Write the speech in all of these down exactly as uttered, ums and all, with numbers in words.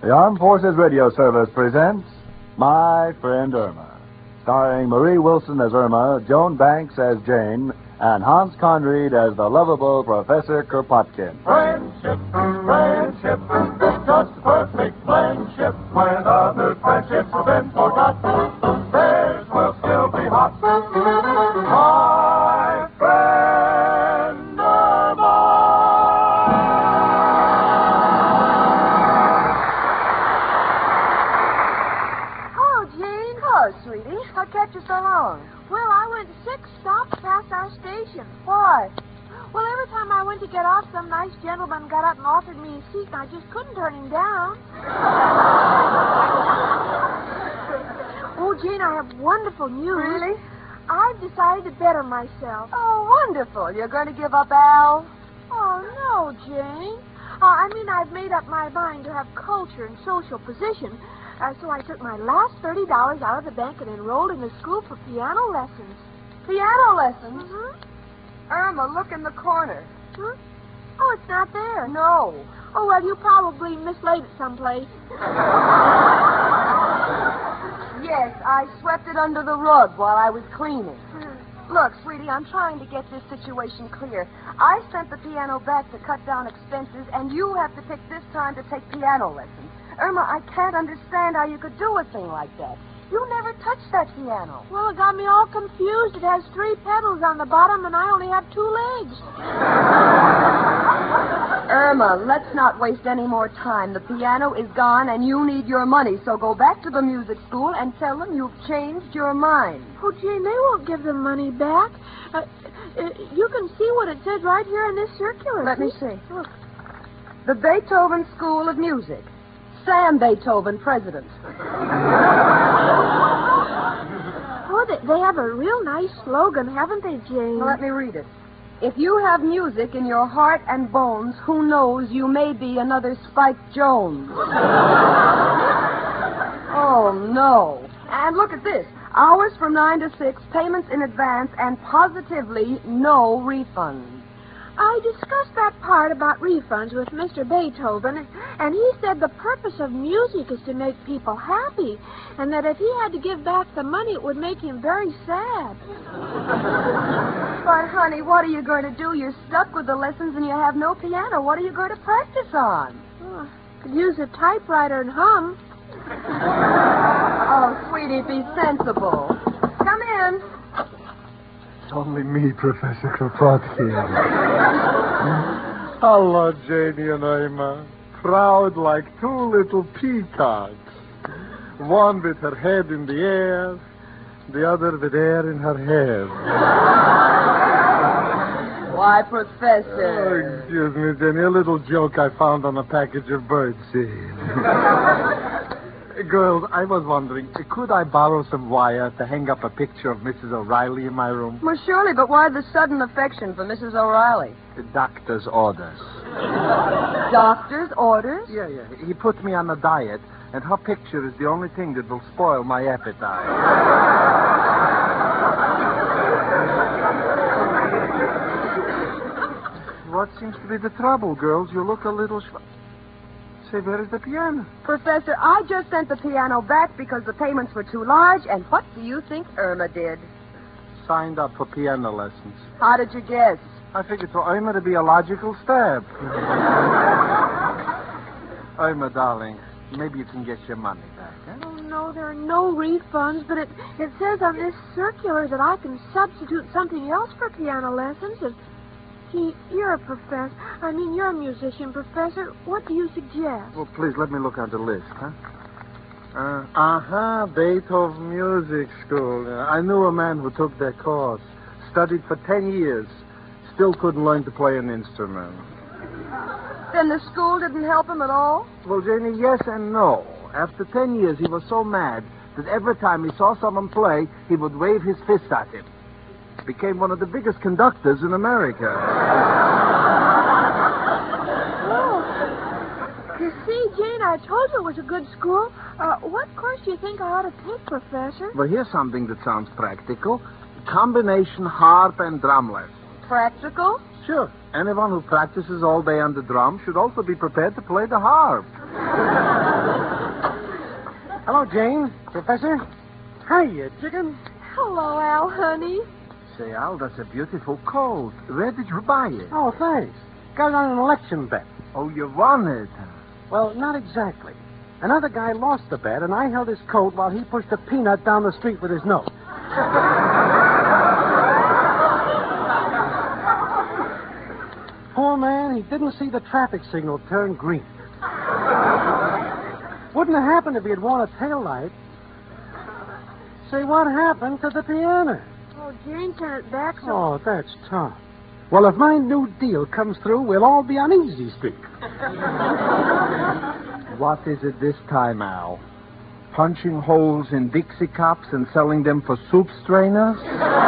The Armed Forces Radio Service presents My Friend Irma, starring Marie Wilson as Irma, Joan Banks as Jane, and Hans Conried as the lovable Professor Kropotkin. Friendship, friendship, just perfect friendship. When other friendships have been forgot, theirs will still be hot. My friend Irma. Oh, Jane. Oh, sweetie, what kept you so long? Well, I went six stops past our station. Why? Well, every time I went to get off, some nice gentleman got up and offered me a seat, and I just couldn't turn him down. Oh, Jane, I have wonderful news. Really? I've decided to better myself. Oh, wonderful. You're going to give up Al? Oh, no, Jane. Uh, I mean, I've made up my mind to have culture and social position. Uh, so I took my last thirty dollars out of the bank and enrolled in a school for piano lessons. Piano lessons? Mm-hmm. Irma, look in the corner. Huh? Oh, it's not there. No. Oh, well, you probably mislaid it someplace. Yes, I swept it under the rug while I was cleaning. Hmm. Look, sweetie, I'm trying to get this situation clear. I sent the piano back to cut down expenses, and you have to pick this time to take piano lessons. Irma, I can't understand how you could do a thing like that. You never touched that piano. Well, it got me all confused. It has three pedals on the bottom, and I only have two legs. Irma, let's not waste any more time. The piano is gone, and you need your money. So go back to the music school and tell them you've changed your mind. Oh, Jane, they won't give the money back. Uh, uh, you can see what it says right here in this circular. Let me see. Look. The Beethoven School of Music. Sam Beethoven, president. Oh, they, they have a real nice slogan, haven't they, Jane? Well, let me read it. If you have music in your heart and bones, who knows, you may be another Spike Jones. Oh, no. And look at this. Hours from nine to six, payments in advance, and positively no refunds. I discussed that part about refunds with Mister Beethoven, and he said the purpose of music is to make people happy, and that if he had to give back the money, it would make him very sad. But, honey, what are you going to do? You're stuck with the lessons and you have no piano. What are you going to practice on? Oh, could use a typewriter and hum. Oh, sweetie, be sensible. Come in. It's only me, Professor Kropotkin. Hello, Janie and Irma. Proud like two little peacocks. One with her head in the air, the other with air in her hair. Why, Professor? Oh, excuse me, Jenny. A little joke I found on a package of birdseed. Girls, I was wondering, could I borrow some wire to hang up a picture of Missus O'Reilly in my room? Well, surely, but why the sudden affection for Missus O'Reilly? The doctor's orders. Doctor's orders? Yeah, yeah. He put me on a diet, and her picture is the only thing that will spoil my appetite. What seems to be the trouble, girls? You look a little... Sh- Say, where is the piano? Professor, I just sent the piano back because the payments were too large, and what do you think Irma did? Signed up for piano lessons. How did you guess? I figured for Irma to be a logical step. Irma, darling, maybe you can get your money back, huh? Oh, no, there are no refunds, but it, it says on this circular that I can substitute something else for piano lessons. And, gee, you're a professor. I mean, you're a musician, Professor. What do you suggest? Well, please, let me look on the list, huh? Uh, uh-huh, Beethoven Music School. Uh, I knew a man who took that course. Studied for ten years. Still couldn't learn to play an instrument. Then the school didn't help him at all? Well, Janie, yes and no. After ten years, he was so mad that every time he saw someone play, he would wave his fist at him. Became one of the biggest conductors in America. Oh. You see, Jane, I told you it was a good school. Uh, what course do you think I ought to take, Professor? Well, here's something that sounds practical. Combination harp and drum lesson. Practical? Sure. Anyone who practices all day on the drum should also be prepared to play the harp. Hello, Jane. Professor. Hiya, chicken. Hello, Al, honey. Say, Al, that's a beautiful coat. Where did you buy it? Oh, thanks. Got it on an election bet. Oh, you won it. Well, not exactly. Another guy lost the bet, and I held his coat while he pushed a peanut down the street with his nose. Poor man, he didn't see the traffic signal turn green. Wouldn't have happened if he had worn a taillight. Say, what happened to the piano? Oh, Jane sent it back, so... Oh, that's tough. Well, if my new deal comes through, we'll all be on Easy Street. What is it this time, Al? Punching holes in Dixie cups and selling them for soup strainers?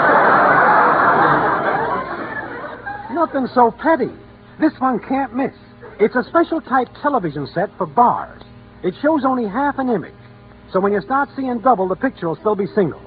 Nothing so petty. This one can't miss. It's a special type television set for bars. It shows only half an image. So when you start seeing double, the picture will still be single.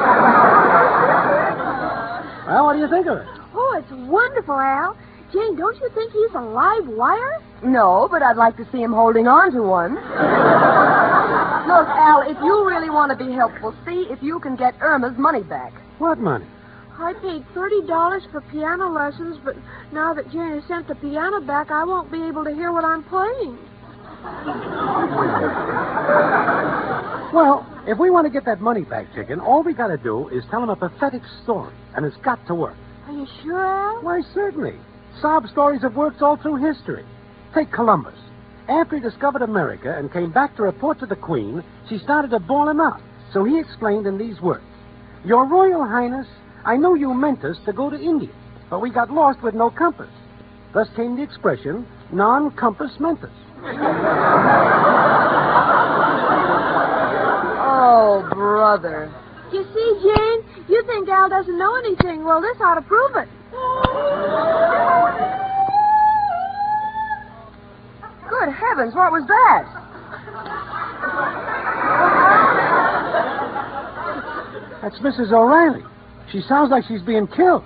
Well, what do you think of it? Oh, it's wonderful, Al. Jane, don't you think he's a live wire? No, but I'd like to see him holding on to one. Look, Al, if you really want to be helpful, see if you can get Irma's money back. What money? I paid thirty dollars for piano lessons, but now that Jane has sent the piano back, I won't be able to hear what I'm playing. Well, if we want to get that money back, chicken, all we got to do is tell him a pathetic story, and it's got to work. Are you sure, Al? Why, certainly. Sob stories have worked all through history. Take Columbus. After he discovered America and came back to report to the Queen, she started to bawl him out. So he explained in these words. Your Royal Highness, I know you meant us to go to India, but we got lost with no compass. Thus came the expression, non-compass mentis. Oh, brother. You see, Jane, you think Al doesn't know anything. Well, this ought to prove it. Good heavens, what was that? That's Missus O'Reilly. She sounds like she's being killed.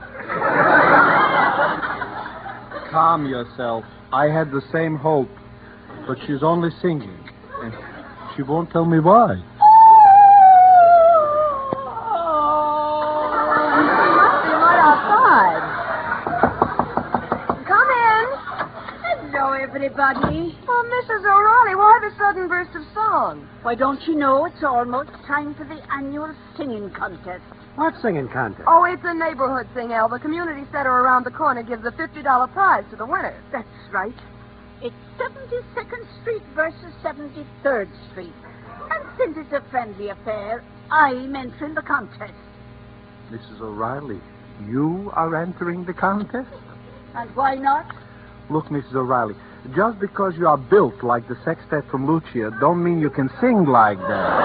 Calm yourself. I had the same hope. But she's only singing. And she won't tell me why. Everybody. Oh, Missus O'Reilly, why the sudden burst of song? Why, don't you know it's almost time for the annual singing contest? What singing contest? Oh, it's a neighborhood thing, Al. The community center around the corner gives a fifty dollars prize to the winner. That's right. It's seventy-second Street versus seventy-third Street. And since it's a friendly affair, I'm entering the contest. Missus O'Reilly, you are entering the contest? And why not? Look, Missus O'Reilly, just because you are built like the sextet from Lucia don't mean you can sing like that.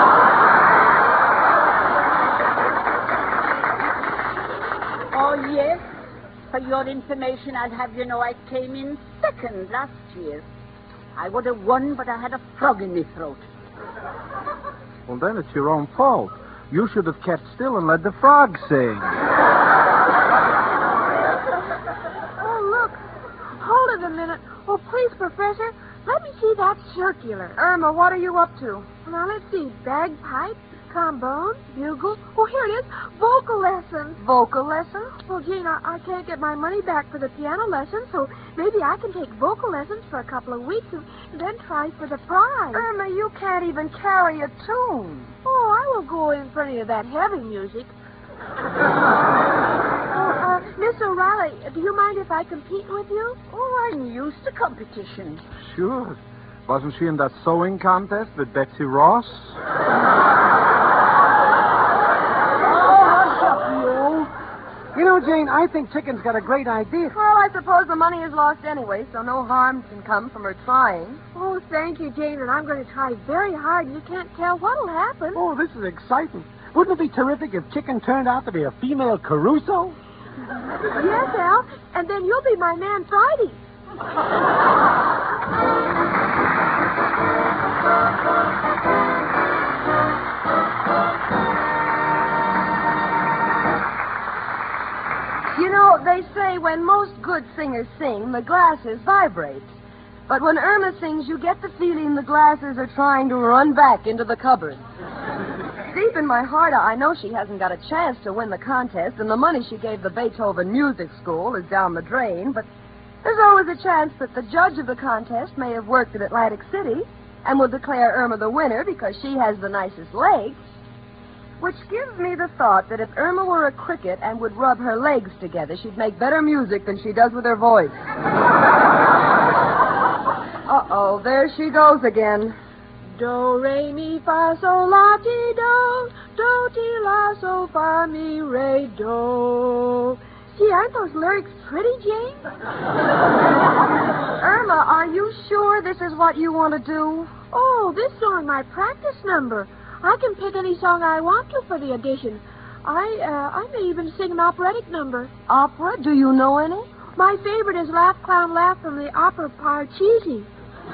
Oh, yes. For your information, I'll have you know I came in second last year. I would have won, but I had a frog in my throat. Well, then it's your own fault. You should have kept still and let the frog sing. Hold it a minute. Oh, please, Professor, let me see that circular. Irma, what are you up to? Now, let's see. Bagpipe, trombone, bugle. Oh, here it is. Vocal lessons. Vocal lessons? Well, Gene, I, I can't get my money back for the piano lessons, so maybe I can take vocal lessons for a couple of weeks and then try for the prize. Irma, you can't even carry a tune. Oh, I will go in for any of that heavy music. Uh, Miss O'Reilly, do you mind if I compete with you? Oh, I'm used to competition. Sure. Wasn't she in that sewing contest with Betsy Ross? Oh, hush up, you. You know, Jane, I think Chicken's got a great idea. Well, I suppose the money is lost anyway, so no harm can come from her trying. Oh, thank you, Jane, and I'm going to try very hard. You can't tell what'll happen. Oh, this is exciting. Wouldn't it be terrific if Chicken turned out to be a female Caruso? Yes, Al, and then you'll be my man Friday. You know, they say when most good singers sing, the glasses vibrate. But when Irma sings, you get the feeling the glasses are trying to run back into the cupboard. Deep in my heart, I know she hasn't got a chance to win the contest, and the money she gave the Beethoven Music School is down the drain, but there's always a chance that the judge of the contest may have worked in Atlantic City and will declare Irma the winner because she has the nicest legs. Which gives me the thought that if Irma were a cricket and would rub her legs together, she'd make better music than she does with her voice. Uh-oh, there she goes again. Do, re, mi, fa, sol, la, ti, do. Do, ti, la, sol, fa, mi, re, do. Gee, aren't those lyrics pretty, Jane? Irma, are you sure this is what you want to do? Oh, this song is my practice number. I can pick any song I want to for the audition. I, uh, I may even sing an operatic number. Opera? Do you know any? My favorite is Laugh, Clown, Laugh from the opera Parcheesi.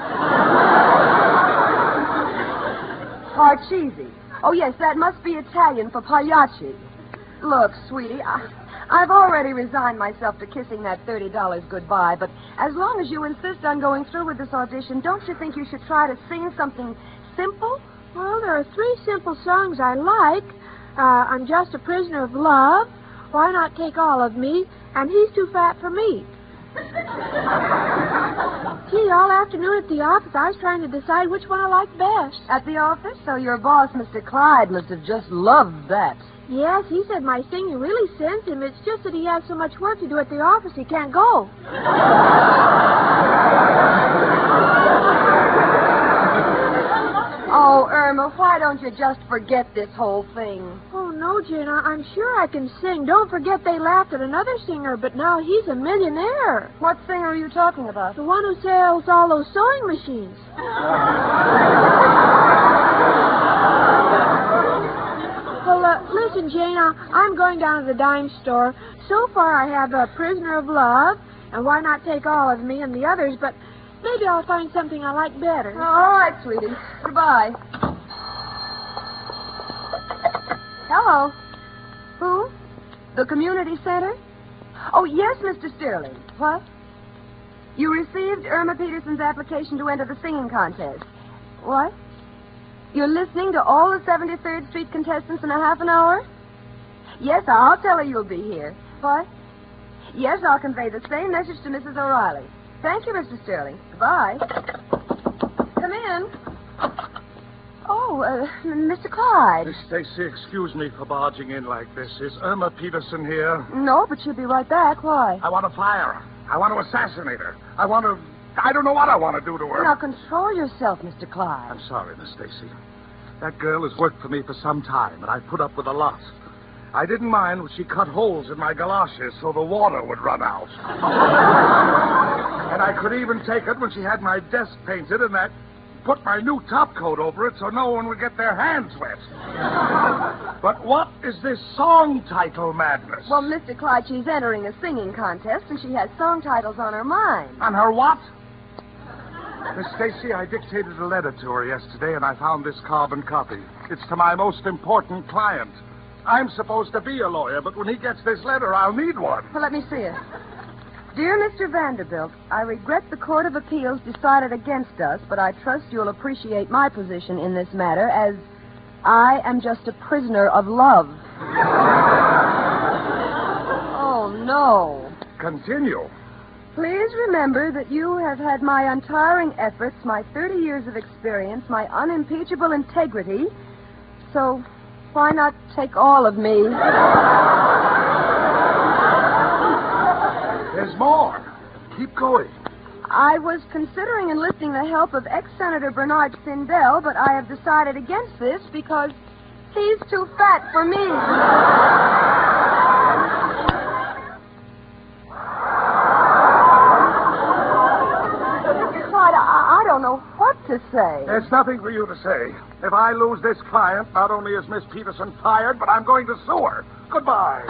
Parcheesi. Oh, yes, that must be Italian for Pagliacci. Look, sweetie, I, I've already resigned myself to kissing that thirty dollars goodbye, but as long as you insist on going through with this audition, don't you think you should try to sing something simple? Well, there are three simple songs I like. Uh, I'm Just a Prisoner of Love, Why Not Take All of Me, and He's Too Fat for Me. Gee, all afternoon at the office, I was trying to decide which one I liked best. At the office? So your boss, Mister Clyde, must have just loved that. Yes, he said my singing really sends him. It's just that he has so much work to do at the office, he can't go. Oh, Irma, why don't you just forget this whole thing? Oh, no, Jane, I- I'm sure I can sing. Don't forget they laughed at another singer, but now he's a millionaire. What singer are you talking about? The one who sells all those sewing machines. Well, uh, listen, Jane, I- I'm going down to the dime store. So far I have a Prisoner of Love, and Why Not Take All of Me and the others, but maybe I'll find something I like better. Oh, all right, sweetie. Goodbye. Hello. Who? The community center? Oh, yes, Mister Sterling. What? You received Irma Peterson's application to enter the singing contest. What? You're listening to all the seventy-third Street contestants in a half an hour? Yes, I'll tell her you'll be here. What? Yes, I'll convey the same message to Missus O'Reilly. Thank you, Mister Sterling. Goodbye. Come in. Oh, uh, Mister Clyde. Miss Stacy, excuse me for barging in like this. Is Irma Peterson here? No, but she'll be right back. Why? I want to fire her. I want to assassinate her. I want to... I don't know what I want to do to her. Now, control yourself, Mister Clyde. I'm sorry, Miss Stacy. That girl has worked for me for some time, and I put up with a lot. I didn't mind when she cut holes in my galoshes so the water would run out. And I could even take it when she had my desk painted and that put my new top coat over it so no one would get their hands wet. But what is this song title madness? Well, Mister Clyde, she's entering a singing contest, and she has song titles on her mind. On her what? Miss Stacy, I dictated a letter to her yesterday, and I found this carbon copy. It's to my most important client. I'm supposed to be a lawyer, but when he gets this letter, I'll need one. Well, let me see it. Dear Mister Vanderbilt, I regret the Court of Appeals decided against us, but I trust you'll appreciate my position in this matter as I am just a prisoner of love. Oh, no. Continue. Please remember that you have had my untiring efforts, my thirty years of experience, my unimpeachable integrity, so why not take all of me? There's more. Keep going. I was considering enlisting the help of ex-Senator Bernard Sindel, but I have decided against this because he's too fat for me. Clyde, I, I don't know what to say. There's nothing for you to say. If I lose this client, not only is Miss Peterson fired, but I'm going to sue her. Goodbye.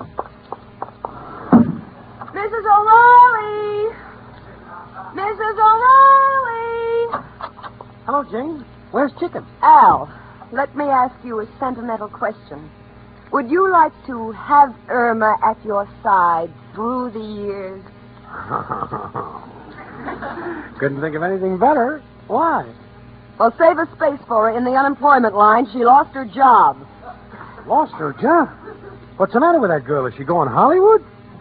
Missus O'Reilly! Missus O'Reilly! Hello, Jane. Where's Chicken? Al, let me ask you a sentimental question. Would you like to have Irma at your side through the years? Couldn't think of anything better. Why? Well, save a space for her in the unemployment line. She lost her job. Lost her job? What's the matter with that girl? Is she going Hollywood?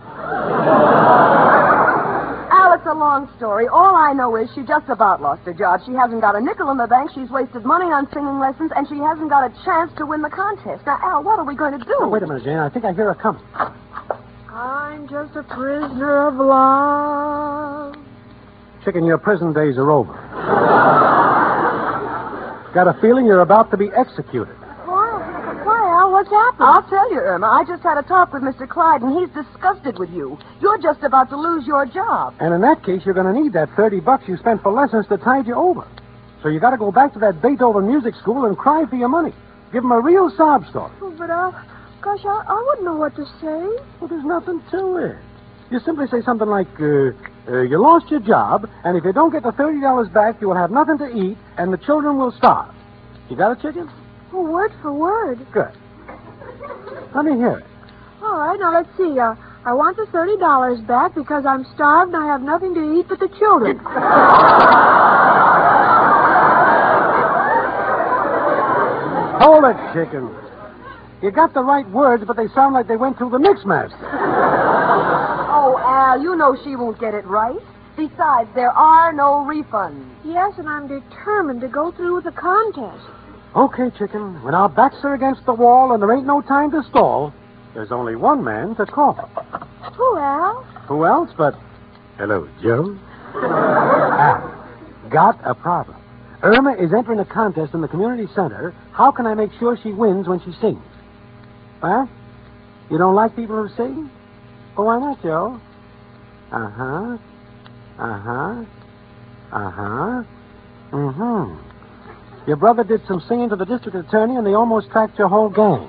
Al, it's a long story. All I know is she just about lost her job. She hasn't got a nickel in the bank. She's wasted money on singing lessons, and she hasn't got a chance to win the contest. Now, Al, what are we going to do? Oh, wait a minute, Jane. I think I hear her coming. I'm just a prisoner of love. Chicken, your prison days are over. Got a feeling you're about to be executed. Why? Why, Al? What's happened? I'll tell you, Irma. I just had a talk with Mister Clyde, and he's disgusted with you. You're just about to lose your job. And in that case, you're going to need that thirty bucks you spent for lessons to tide you over. So you got to go back to that Beethoven music school and cry for your money. Give them a real sob story. Oh, but, uh, gosh, I, I wouldn't know what to say. Well, there's nothing to it. You simply say something like, uh, uh, you lost your job, and if you don't get the thirty dollars back, you will have nothing to eat, and the children will starve. You got it, chicken? Oh, word for word. Good. Let me hear it. All right, now let's see. Uh, I want the thirty dollars back because I'm starved and I have nothing to eat but the children. Hold it, chicken. You got the right words, but they sound like they went through the mixmaster. Oh, Al, you know she won't get it right. Besides, there are no refunds. Yes, and I'm determined to go through with the contest. Okay, chicken. When our backs are against the wall and there ain't no time to stall, there's only one man to call. Who, Al? Who else but... Hello, Joe. Al, got a problem. Irma is entering a contest in the community center. How can I make sure she wins when she sings? Huh? You don't like people who sing? Well, why not, Joe? Uh-huh. Uh-huh. Uh-huh. Mm-hmm. Your brother did some singing to the district attorney, and they almost tracked your whole gang.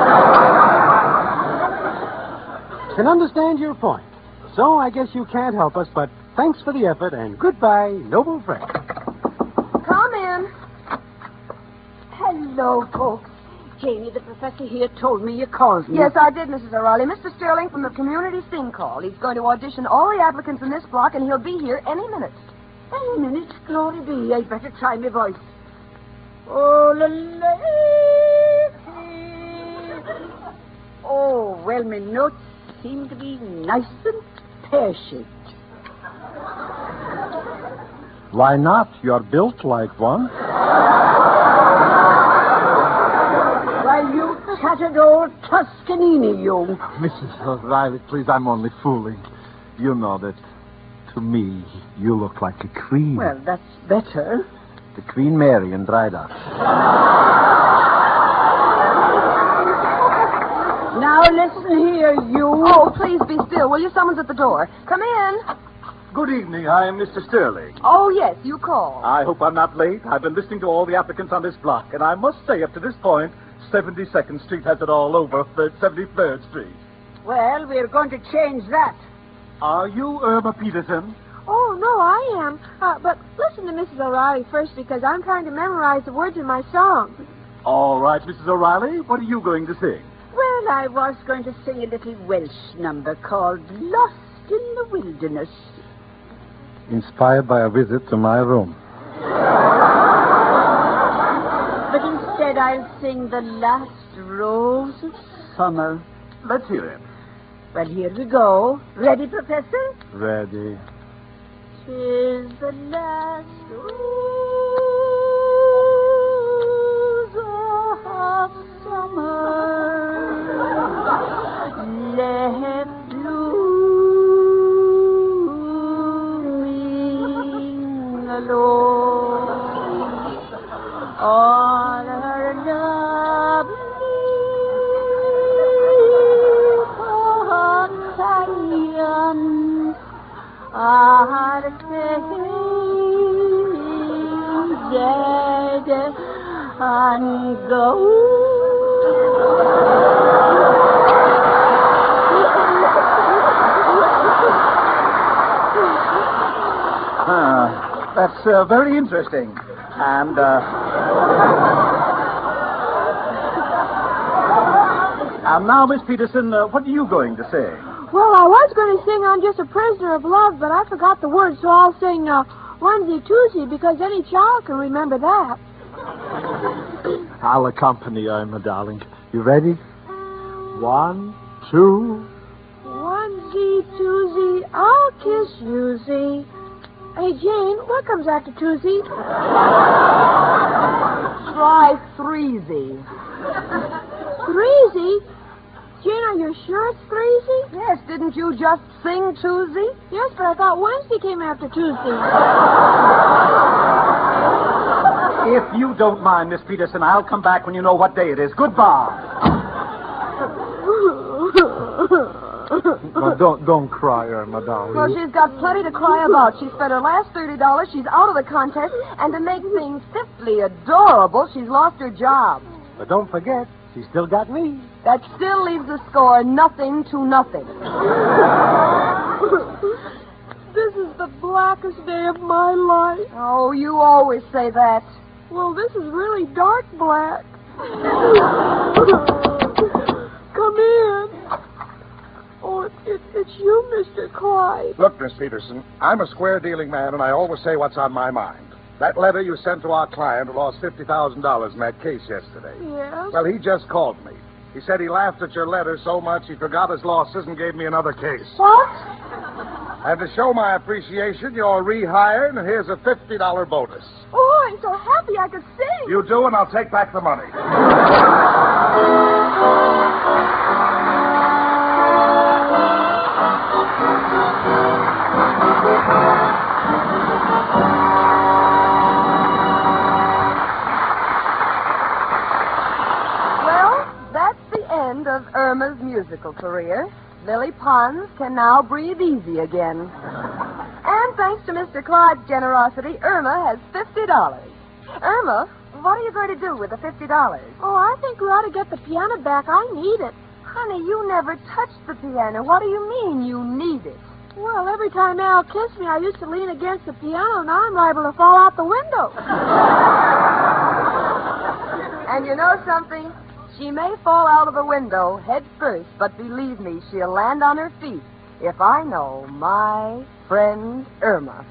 Can understand your point. So I guess you can't help us, but thanks for the effort, and goodbye, noble friend. Come in. Hello, folks. Janie, the professor here told me you called me. Yes, I did, Missus O'Reilly. Mister Sterling from the community sing call. He's going to audition all the applicants in this block, and he'll be here any minute. Any minute, glory be. I'd better try my voice. Oh, la, la, oh, well, my notes seem to be nice and pear-shaped. Why not? You're built like one. Why, you tattered old Toscanini, you. Missus O'Reilly, please, I'm only fooling. You know that, to me, you look like a queen. Well, that's better. The Queen Mary in Drydock. Now, listen here, you. Oh, please be still, will you? Someone's at the door. Come in. Good evening. I am Mister Sterling. Oh, yes, you called. I hope I'm not late. I've been listening to all the applicants on this block, and I must say, up to this point, seventy-second Street has it all over seventy-third Street. Well, we're going to change that. Are you Irma Peterson? Oh, no, I am. Uh, but listen to Missus O'Reilly first because I'm trying to memorize the words of my song. All right, Missus O'Reilly. What are you going to sing? Well, I was going to sing a little Welsh number called Lost in the Wilderness. Inspired by a visit to my room. But instead, I'll sing The Last Rose of Summer. Let's hear it. Well, here we go. Ready, Professor? Ready. 'Tis the last rose of summer left blooming alone. All her lovely companions are dead and Ah, that's uh, very interesting. And, uh... and now, Miss Peterson, uh, what are you going to say? Well, I was going to sing I'm Just a Prisoner of Love, but I forgot the words, so I'll sing uh, Onesie Twosie, because any child can remember that. I'll accompany you, my darling. You ready? One, two. Onesie Twosie, I'll kiss yousie. Hey, Jane, what comes after Twosie? Try threesie. Threesie? Jane, are you sure it's threesie? Yes, didn't you just sing Twosie? Yes, but I thought Wednesday came after Tuesday. If you don't mind, Miss Peterson, I'll come back when you know what day it is. Goodbye. No, don't don't cry, Irma, darling. Well, she's got plenty to cry about. She spent her last thirty dollars. She's out of the contest. And to make things simply adorable, she's lost her job. But don't forget, she's still got me. That still leaves the score nothing to nothing. This is the blackest day of my life. Oh, you always say that. Well, this is really dark black. Come in. Oh, it, it, it's you, Mister Clyde. Look, Miss Peterson, I'm a square-dealing man, and I always say what's on my mind. That letter you sent to our client who lost fifty thousand dollars in that case yesterday. Yes? Well, he just called me. He said he laughed at your letter so much he forgot his losses and gave me another case. What? And to show my appreciation, you're rehired, and here's a fifty dollars bonus. Oh, I'm so happy I could sing. You do, and I'll take back the money. Of Irma's musical career, Lily Pons can now breathe easy again. And thanks to Mister Clyde's generosity, Irma has fifty dollars. Irma, what are you going to do with the fifty dollars? Oh, I think we ought to get the piano back. I need it. Honey, you never touched the piano. What do you mean you need it? Well, every time Al kissed me, I used to lean against the piano. Now I'm liable to fall out the window. And you know something? She may fall out of the window head first, but believe me, she'll land on her feet if I know my friend Irma.